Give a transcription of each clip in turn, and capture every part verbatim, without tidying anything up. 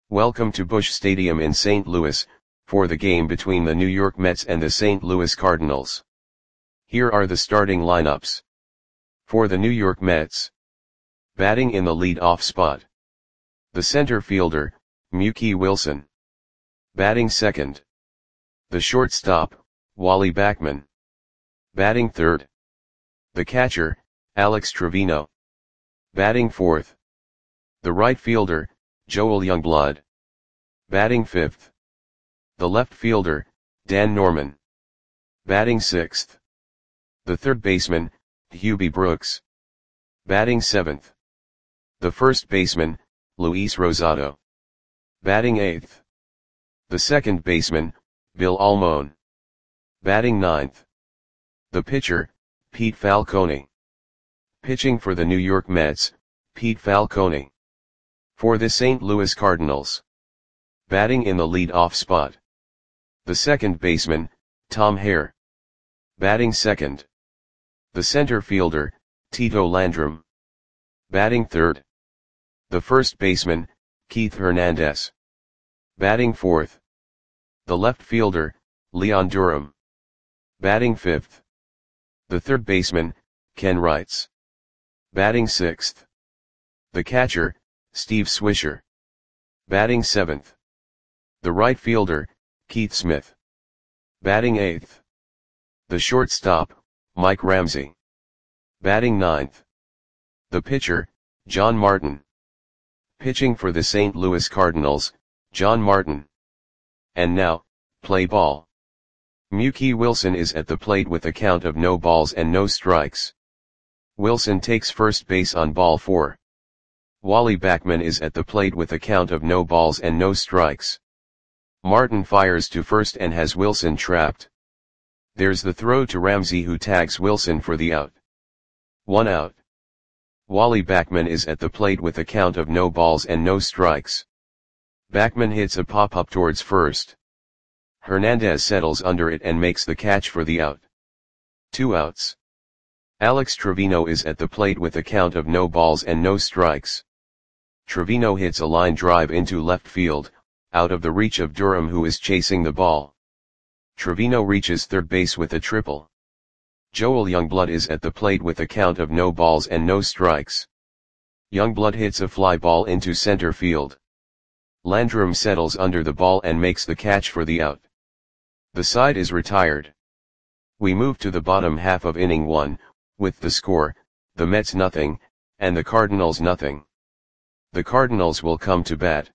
Welcome to Busch Stadium in Saint Louis, for the game between the New York Mets and the Saint Louis Cardinals. Here are the starting lineups. For the New York Mets. Batting in the lead-off spot. The center fielder, Mookie Wilson. Batting second. The shortstop, Wally Backman. Batting third. The catcher, Alex Trevino. Batting fourth. The right fielder, Joel Youngblood. Batting fifth. The left fielder, Dan Norman. Batting sixth. The third baseman, Hubie Brooks. Batting seventh. The first baseman, Luis Rosado. Batting eighth. The second baseman, Bill Almon. Batting ninth. The pitcher, Pete Falcone. Pitching for the New York Mets, Pete Falcone. For the Saint Louis Cardinals. Batting in the lead-off spot. The second baseman, Tom Hare. Batting second. The center fielder, Tito Landrum. Batting third. The first baseman, Keith Hernandez. Batting fourth. The left fielder, Leon Durham. Batting fifth. The third baseman, Ken Wrights. Batting sixth. The catcher, Steve Swisher. Batting seventh. The right fielder, Keith Smith. Batting eighth. The shortstop, Mike Ramsey. Batting ninth. The pitcher, John Martin. Pitching for the Saint Louis Cardinals, John Martin. And now, play ball. Mookie Wilson is at the plate with a count of no balls and no strikes. Wilson takes first base on ball four. Wally Backman is at the plate with a count of no balls and no strikes. Martin fires to first and has Wilson trapped. There's the throw to Ramsey, who tags Wilson for the out. One out. Wally Backman is at the plate with a count of no balls and no strikes. Backman hits a pop-up towards first. Hernandez settles under it and makes the catch for the out. Two outs. Alex Trevino is at the plate with a count of no balls and no strikes. Trevino hits a line drive into left field, out of the reach of Durham, who is chasing the ball. Trevino reaches third base with a triple. Joel Youngblood is at the plate with a count of no balls and no strikes. Youngblood hits a fly ball into center field. Landrum settles under the ball and makes the catch for the out. The side is retired. We move to the bottom half of inning one, with the score, the Mets nothing, and the Cardinals nothing. The Cardinals will come to bat.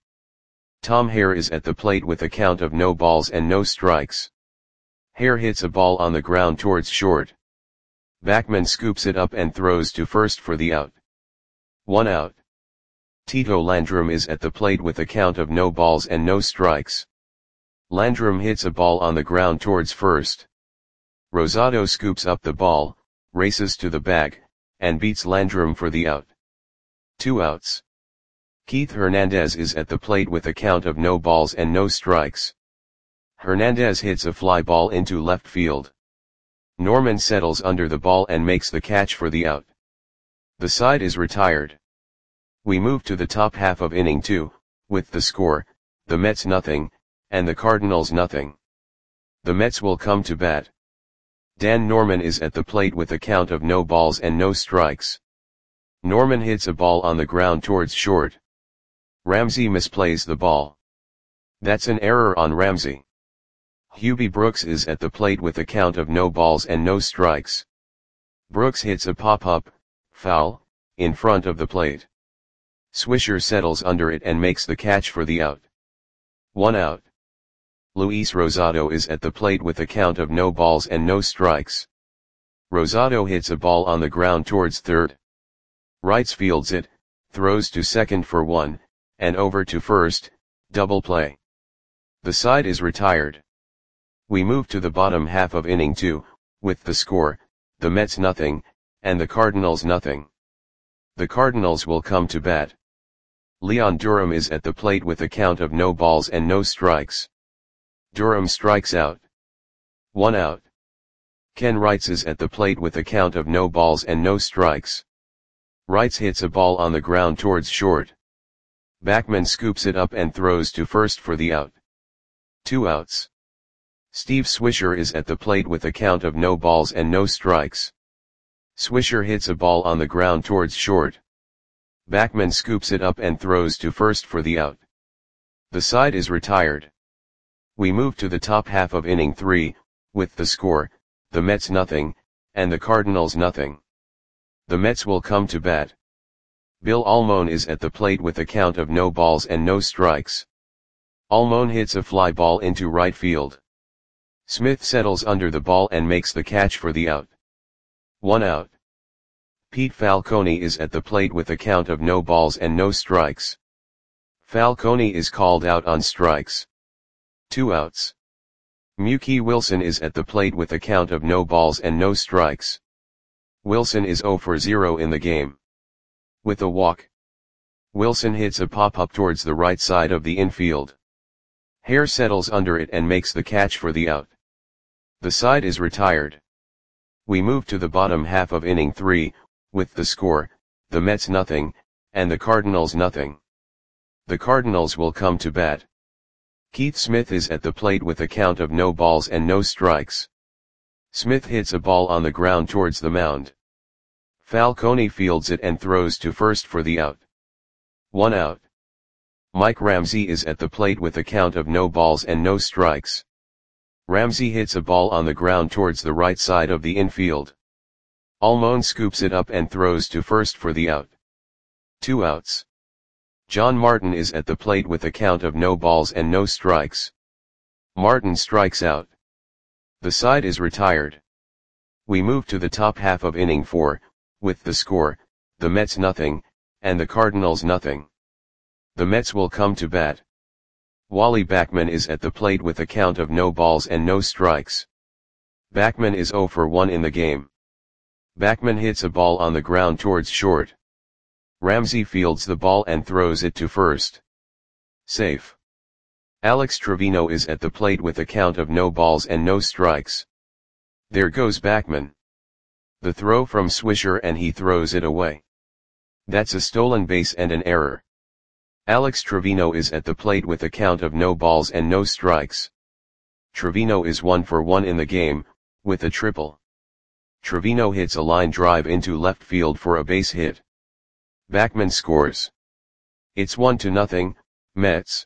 Tom Hare is at the plate with a count of no balls and no strikes. Hare hits a ball on the ground towards short. Backman scoops it up and throws to first for the out. One out. Tito Landrum is at the plate with a count of no balls and no strikes. Landrum hits a ball on the ground towards first. Rosado scoops up the ball, races to the bag, and beats Landrum for the out. Two outs. Keith Hernandez is at the plate with a count of no balls and no strikes. Hernandez hits a fly ball into left field. Norman settles under the ball and makes the catch for the out. The side is retired. We move to the top half of inning two, with the score, the Mets nothing, and the Cardinals nothing. The Mets will come to bat. Dan Norman is at the plate with a count of no balls and no strikes. Norman hits a ball on the ground towards short. Ramsey misplays the ball. That's an error on Ramsey. Hubie Brooks is at the plate with a count of no balls and no strikes. Brooks hits a pop-up, foul, in front of the plate. Swisher settles under it and makes the catch for the out. One out. Luis Rosado is at the plate with a count of no balls and no strikes. Rosado hits a ball on the ground towards third. Wrights fields it, throws to second for one, and over to first, double play. The side is retired. We move to the bottom half of inning two, with the score, the Mets nothing, and the Cardinals nothing. The Cardinals will come to bat. Leon Durham is at the plate with a count of no balls and no strikes. Durham strikes out. One out. Ken Wrights is at the plate with a count of no balls and no strikes. Wrights hits a ball on the ground towards short. Backman scoops it up and throws to first for the out. Two outs. Steve Swisher is at the plate with a count of no balls and no strikes. Swisher hits a ball on the ground towards short. Backman scoops it up and throws to first for the out. The side is retired. We move to the top half of inning three, with the score, the Mets nothing, and the Cardinals nothing. The Mets will come to bat. Bill Almon is at the plate with a count of no balls and no strikes. Almon hits a fly ball into right field. Smith settles under the ball and makes the catch for the out. One out. Pete Falcone is at the plate with a count of no balls and no strikes. Falcone is called out on strikes. Two outs. Mookie Wilson is at the plate with a count of no balls and no strikes. Wilson is zero for zero in the game. With a walk, Wilson hits a pop-up towards the right side of the infield. Hare settles under it and makes the catch for the out. The side is retired. We move to the bottom half of inning three, with the score, the Mets nothing, and the Cardinals nothing. The Cardinals will come to bat. Keith Smith is at the plate with a count of no balls and no strikes. Smith hits a ball on the ground towards the mound. Falcone fields it and throws to first for the out. One out. Mike Ramsey is at the plate with a count of no balls and no strikes. Ramsey hits a ball on the ground towards the right side of the infield. Almon scoops it up and throws to first for the out. Two outs. John Martin is at the plate with a count of no balls and no strikes. Martin strikes out. The side is retired. We move to the top half of inning four, with the score, the Mets nothing, and the Cardinals nothing. The Mets will come to bat. Wally Backman is at the plate with a count of no balls and no strikes. Backman is zero for one in the game. Backman hits a ball on the ground towards short. Ramsey fields the ball and throws it to first. Safe. Alex Trevino is at the plate with a count of no balls and no strikes. There goes Backman. The throw from Swisher and he throws it away. That's a stolen base and an error. Alex Trevino is at the plate with a count of no balls and no strikes. Trevino is one for one in the game, with a triple. Trevino hits a line drive into left field for a base hit. Backman scores. It's one to nothing, Mets.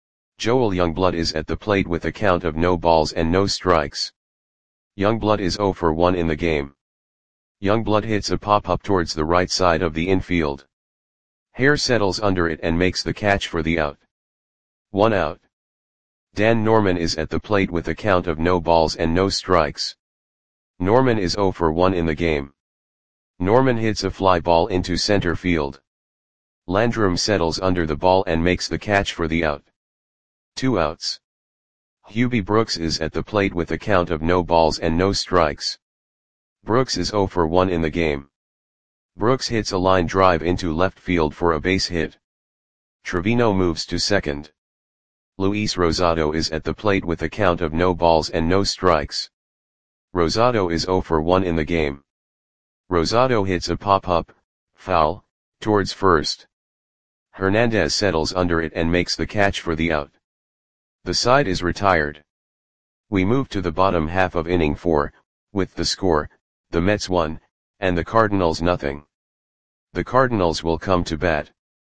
Joel Youngblood is at the plate with a count of no balls and no strikes. Youngblood is zero for one in the game. Youngblood hits a pop-up towards the right side of the infield. Hare settles under it and makes the catch for the out. One out. Dan Norman is at the plate with a count of no balls and no strikes. Norman is zero for one in the game. Norman hits a fly ball into center field. Landrum settles under the ball and makes the catch for the out. Two outs. Hubie Brooks is at the plate with a count of no balls and no strikes. Brooks is zero for one in the game. Brooks hits a line drive into left field for a base hit. Trevino moves to second. Luis Rosado is at the plate with a count of no balls and no strikes. Rosado is zero for one in the game. Rosado hits a pop-up, foul, towards first. Hernandez settles under it and makes the catch for the out. The side is retired. We move to the bottom half of inning four, with the score, the Mets one, and the Cardinals nothing. The Cardinals will come to bat.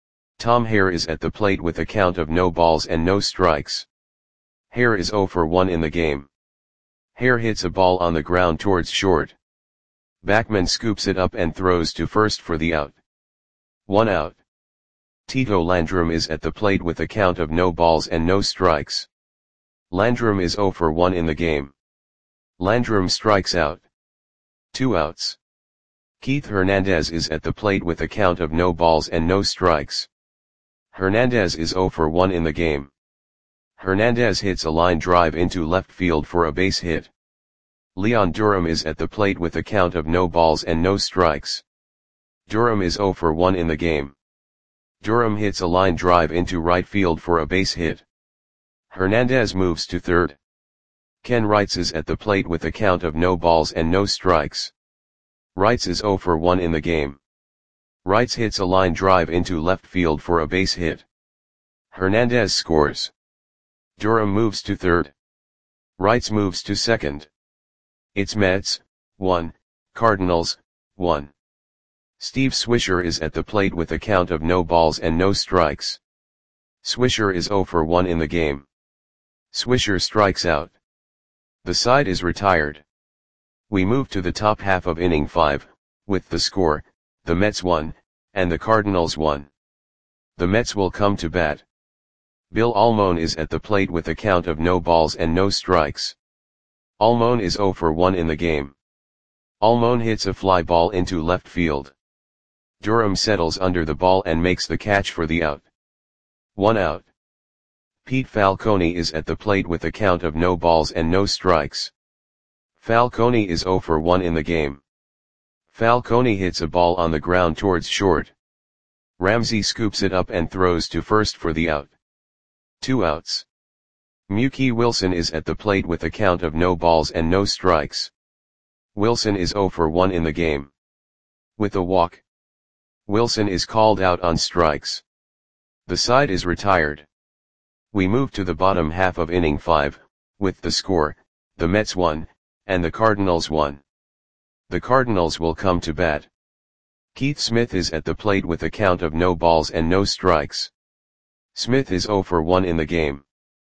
Tom Hare is at the plate with a count of no balls and no strikes. Hare is zero for one in the game. Hare hits a ball on the ground towards short. Backman scoops it up and throws to first for the out. One out. Tito Landrum is at the plate with a count of no balls and no strikes. Landrum is zero for one in the game. Landrum strikes out. Two outs. Keith Hernandez is at the plate with a count of no balls and no strikes. Hernandez is zero for one in the game. Hernandez hits a line drive into left field for a base hit. Leon Durham is at the plate with a count of no balls and no strikes. Durham is zero for one in the game. Durham hits a line drive into right field for a base hit. Hernandez moves to third. Ken Wrights is at the plate with a count of no balls and no strikes. Wrights is zero for one in the game. Wrights hits a line drive into left field for a base hit. Hernandez scores. Durham moves to third. Wrights moves to second. It's Mets, one, Cardinals, one. Steve Swisher is at the plate with a count of no balls and no strikes. Swisher is zero for one in the game. Swisher strikes out. The side is retired. We move to the top half of inning five, with the score, the Mets one, and the Cardinals one. The Mets will come to bat. Bill Almon is at the plate with a count of no balls and no strikes. Almon is zero for one in the game. Almon hits a fly ball into left field. Durham settles under the ball and makes the catch for the out. One out. Pete Falcone is at the plate with a count of no balls and no strikes. Falcone is zero for one in the game. Falcone hits a ball on the ground towards short. Ramsey scoops it up and throws to first for the out. Two outs. Mookie Wilson is at the plate with a count of no balls and no strikes. Wilson is zero for one in the game. With a walk, Wilson is called out on strikes. The side is retired. We move to the bottom half of inning five, with the score, the Mets one, and the Cardinals one. The Cardinals will come to bat. Keith Smith is at the plate with a count of no balls and no strikes. Smith is zero for one in the game.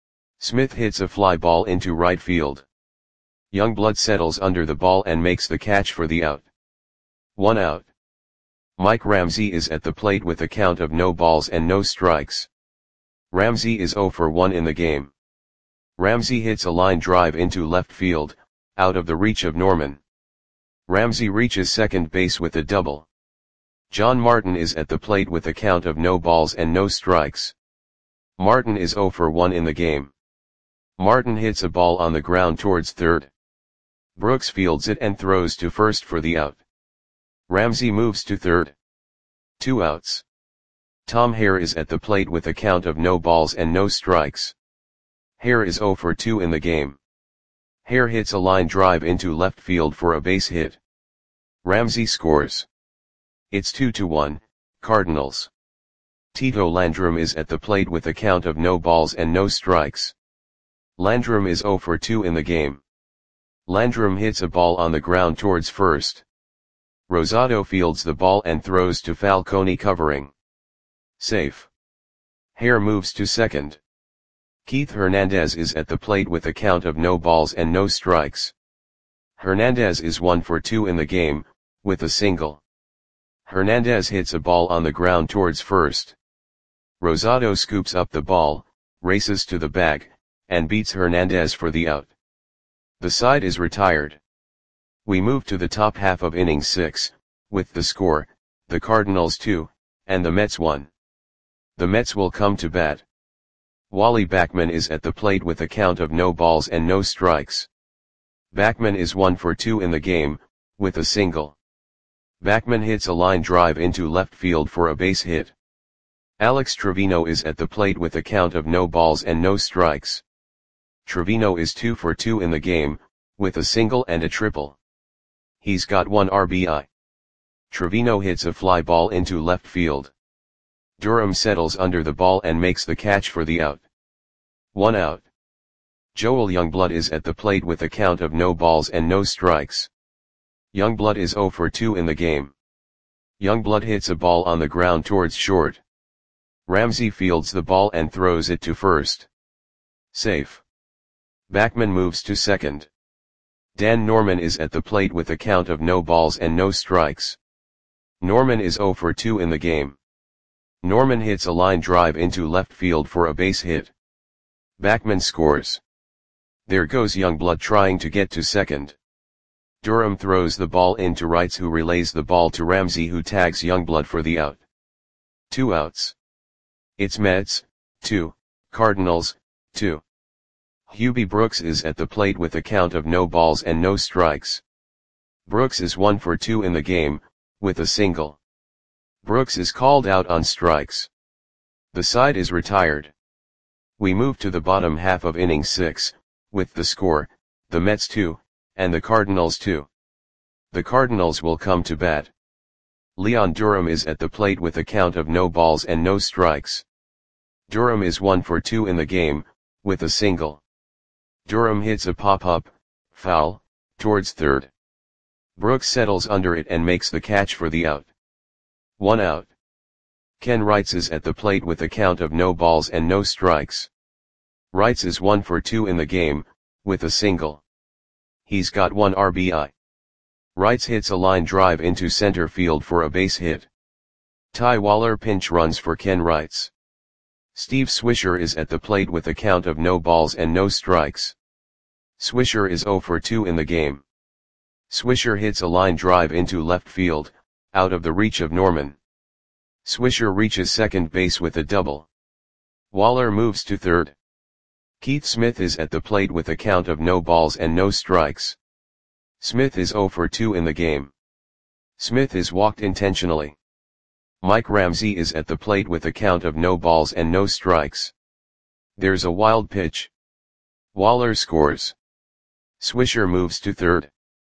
Smith hits a fly ball into right field. Youngblood settles under the ball and makes the catch for the out. One out. Mike Ramsey is at the plate with a count of no balls and no strikes. Ramsey is zero for one in the game. Ramsey hits a line drive into left field, out of the reach of Norman. Ramsey reaches second base with a double. John Martin is at the plate with a count of no balls and no strikes. Martin is zero for one in the game. Martin hits a ball on the ground towards third. Brooks fields it and throws to first for the out. Ramsey moves to third. Two outs. Tom Hare is at the plate with a count of no balls and no strikes. Hare is zero for two in the game. Hare hits a line drive into left field for a base hit. Ramsey scores. It's two to one, Cardinals. Tito Landrum is at the plate with a count of no balls and no strikes. Landrum is zero for two in the game. Landrum hits a ball on the ground towards first. Rosado fields the ball and throws to Falcone covering. Safe. Hare moves to second. Keith Hernandez is at the plate with a count of no balls and no strikes. Hernandez is one for two in the game, with a single. Hernandez hits a ball on the ground towards first. Rosado scoops up the ball, races to the bag, and beats Hernandez for the out. The side is retired. We move to the top half of inning six, with the score, the Cardinals two, and the Mets one. The Mets will come to bat. Wally Backman is at the plate with a count of no balls and no strikes. Backman is one for two in the game, with a single. Backman hits a line drive into left field for a base hit. Alex Trevino is at the plate with a count of no balls and no strikes. Trevino is two for two in the game, with a single and a triple. He's got one R B I. Trevino hits a fly ball into left field. Durham settles under the ball and makes the catch for the out. One out. Joel Youngblood is at the plate with a count of no balls and no strikes. Youngblood is zero for two in the game. Youngblood hits a ball on the ground towards short. Ramsey fields the ball and throws it to first. Safe. Backman moves to second. Dan Norman is at the plate with a count of no balls and no strikes. Norman is zero for two in the game. Norman hits a line drive into left field for a base hit. Backman scores. There goes Youngblood trying to get to second. Durham throws the ball into Wrights, who relays the ball to Ramsey, who tags Youngblood for the out. Two outs. It's Mets, two, Cardinals, two. Hubie Brooks is at the plate with a count of no balls and no strikes. Brooks is one for two in the game, with a single. Brooks is called out on strikes. The side is retired. We move to the bottom half of inning six, with the score, the Mets two, and the Cardinals two. The Cardinals will come to bat. Leon Durham is at the plate with a count of no balls and no strikes. Durham is one for two in the game, with a single. Durham hits a pop-up, foul, towards third. Brooks settles under it and makes the catch for the out. One out. Ken Wrights is at the plate with a count of no balls and no strikes. Wrights is one for two in the game, with a single. He's got one R B I. Wrights hits a line drive into center field for a base hit. Ty Waller pinch runs for Ken Wrights. Steve Swisher is at the plate with a count of no balls and no strikes. Swisher is zero for two in the game. Swisher hits a line drive into left field, out of the reach of Norman. Swisher reaches second base with a double. Waller moves to third. Keith Smith is at the plate with a count of no balls and no strikes. Smith is zero for two in the game. Smith is walked intentionally. Mike Ramsey is at the plate with a count of no balls and no strikes. There's a wild pitch. Waller scores. Swisher moves to third.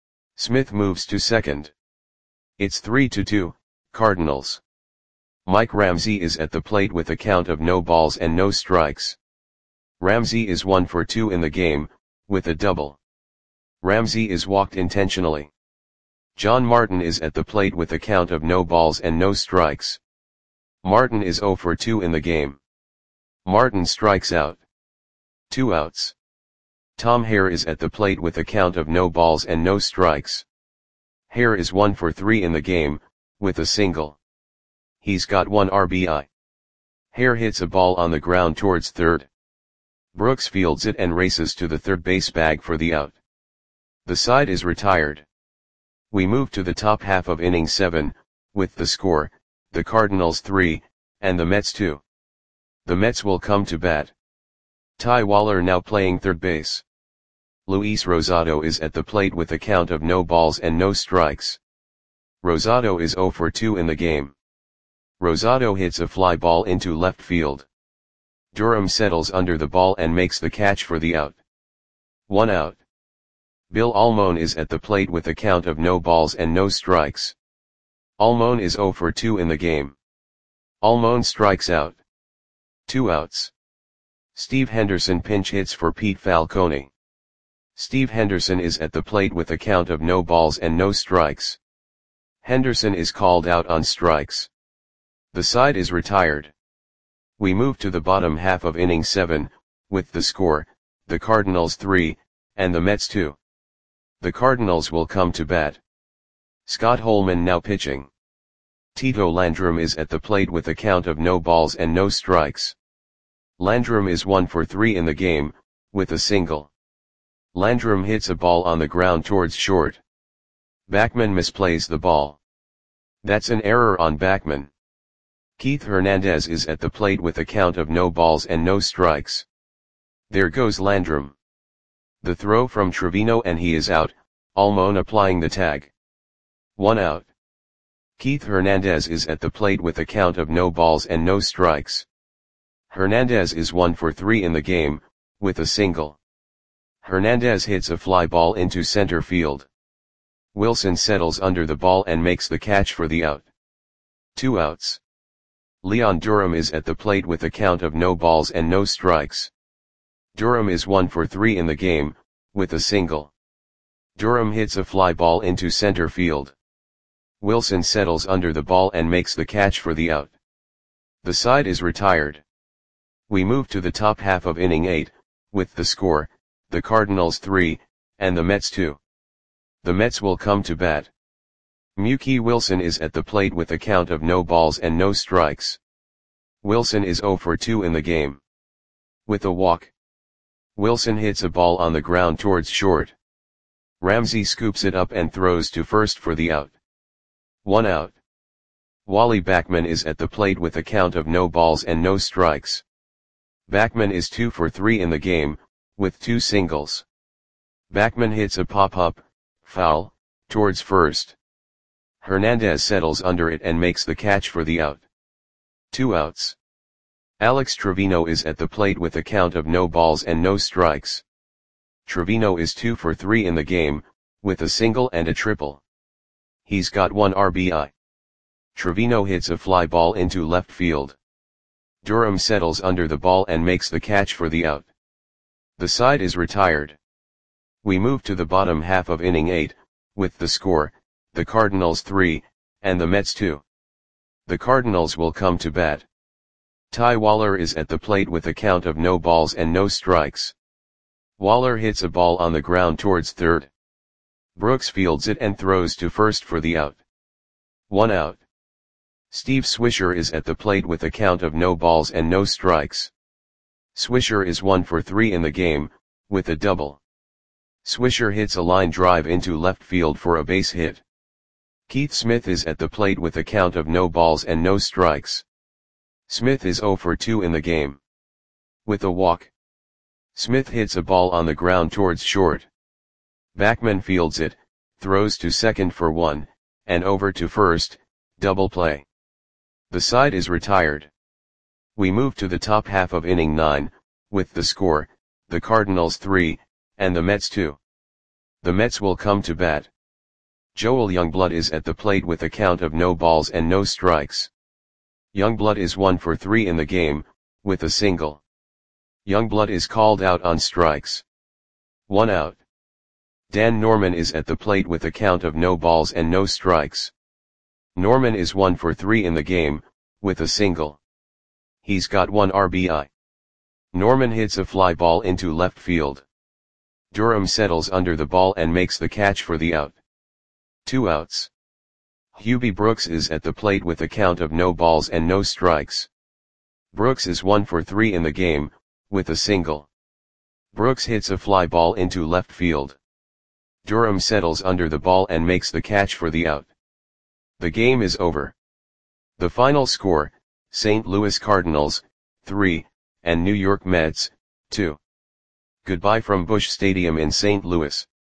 Smith moves to second. It's three to two, Cardinals. Mike Ramsey is at the plate with a count of no balls and no strikes. Ramsey is one for two in the game, with a double. Ramsey is walked intentionally. John Martin is at the plate with a count of no balls and no strikes. Martin is zero for two in the game. Martin strikes out. Two outs. Tom Hare is at the plate with a count of no balls and no strikes. Hare is one for three in the game, with a single. He's got one R B I. Hare hits a ball on the ground towards third. Brooks fields it and races to the third base bag for the out. The side is retired. We move to the top half of inning seven, with the score, the Cardinals three, and the Mets two. The Mets will come to bat. Ty Waller now playing third base. Luis Rosado is at the plate with a count of no balls and no strikes. Rosado is zero for two in the game. Rosado hits a fly ball into left field. Durham settles under the ball and makes the catch for the out. One out. Bill Almon is at the plate with a count of no balls and no strikes. Almon is zero for two in the game. Almon strikes out. Two outs. Steve Henderson pinch hits for Pete Falcone. Steve Henderson is at the plate with a count of no balls and no strikes. Henderson is called out on strikes. The side is retired. We move to the bottom half of inning seven, with the score, the Cardinals three, and the Mets two. The Cardinals will come to bat. Scott Holman now pitching. Tito Landrum is at the plate with a count of no balls and no strikes. Landrum is one for three in the game, with a single. Landrum hits a ball on the ground towards short. Backman misplays the ball. That's an error on Backman. Keith Hernandez is at the plate with a count of no balls and no strikes. There goes Landrum. The throw from Trevino and he is out, Almon applying the tag. One out. Keith Hernandez is at the plate with a count of no balls and no strikes. Hernandez is one for three in the game, with a single. Hernandez hits a fly ball into center field. Wilson settles under the ball and makes the catch for the out. Two outs. Leon Durham is at the plate with a count of no balls and no strikes. Durham is one for three in the game, with a single. Durham hits a fly ball into center field. Wilson settles under the ball and makes the catch for the out. The side is retired. We move to the top half of inning eight, with the score, the Cardinals three, and the Mets two. The Mets will come to bat. Mookie Wilson is at the plate with a count of no balls and no strikes. Wilson is zero for two in the game. With a walk. Wilson hits a ball on the ground towards short. Ramsey scoops it up and throws to first for the out. One out. Wally Backman is at the plate with a count of no balls and no strikes. Backman is two for three in the game, with two singles. Backman hits a pop-up, foul, towards first. Hernandez settles under it and makes the catch for the out. Two outs. Alex Trevino is at the plate with a count of no balls and no strikes. Trevino is two for three in the game, with a single and a triple. He's got one R B I. Trevino hits a fly ball into left field. Durham settles under the ball and makes the catch for the out. The side is retired. We move to the bottom half of inning eight, with the score, the Cardinals three, and the Mets two. The Cardinals will come to bat. Ty Waller is at the plate with a count of no balls and no strikes. Waller hits a ball on the ground towards third. Brooks fields it and throws to first for the out. One out. Steve Swisher is at the plate with a count of no balls and no strikes. Swisher is one for three in the game, with a double. Swisher hits a line drive into left field for a base hit. Keith Smith is at the plate with a count of no balls and no strikes. Smith is zero for two in the game. With a walk. Smith hits a ball on the ground towards short. Backman fields it, throws to second for one, and over to first, double play. The side is retired. We move to the top half of inning nine, with the score, the Cardinals three, and the Mets two. The Mets will come to bat. Joel Youngblood is at the plate with a count of no balls and no strikes. Youngblood is one for three in the game, with a single. Youngblood is called out on strikes. One out. Dan Norman is at the plate with a count of no balls and no strikes. Norman is one for three in the game, with a single. He's got one R B I. Norman hits a fly ball into left field. Durham settles under the ball and makes the catch for the out. Two outs. Hubie Brooks is at the plate with a count of no balls and no strikes. Brooks is one for three in the game, with a single. Brooks hits a fly ball into left field. Durham settles under the ball and makes the catch for the out. The game is over. The final score, Saint Louis Cardinals, three, and New York Mets, two. Goodbye from Busch Stadium in Saint Louis.